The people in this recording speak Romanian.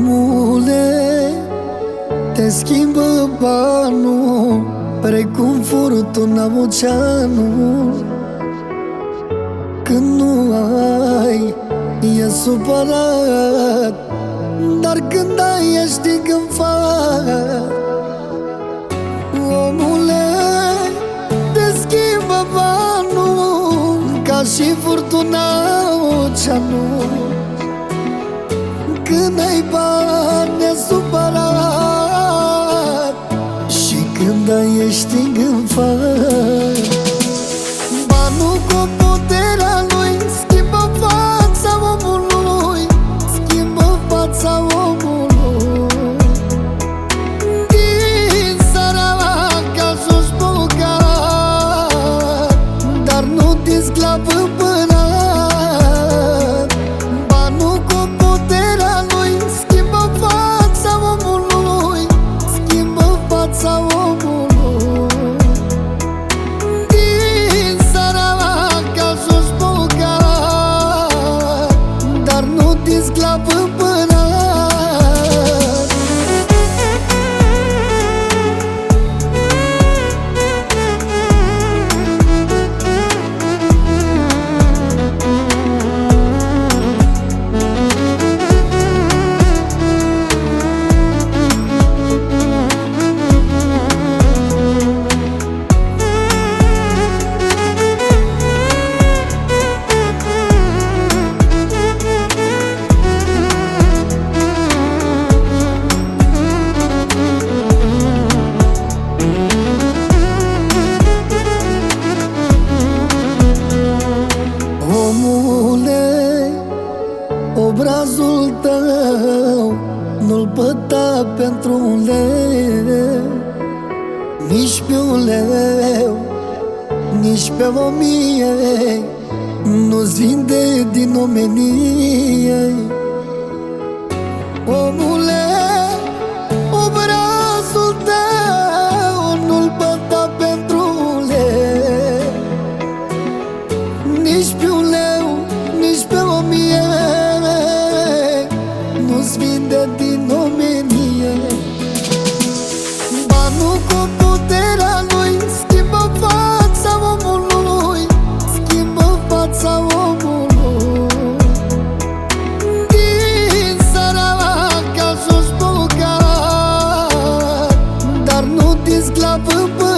Omule, te schimbă banul precum furtuna oceanul. Când nu ai, e supărat, dar când ai, ești îngânfat. Omule, te schimbă banul ca și furtuna oceanul. Când ai bani, e supărat, și când ai, ești îngânfat. Banul cu puterea lui schimbă fața omului, schimbă fața omului. Din sărac ajungi bogat, dar nu din sclav împărat. Banul cu puterea lui schimbă fața omului, schimbă fața omului. Sclav împărat. Omule, obrazul tău nu-l păta pentru un leu, nici pe un leu, nici pe 1000, nu-ți vinde din omenie. Omule, obrazul tău nu-l păta pentru un leu, nici pe un leu, nici pe 1000, nu-ți vinde din omenie. Banul cu puterea lui schimbă fața omului, schimbă fața omului. Din sărac ajungi bogat, dar nu din sclav împărat.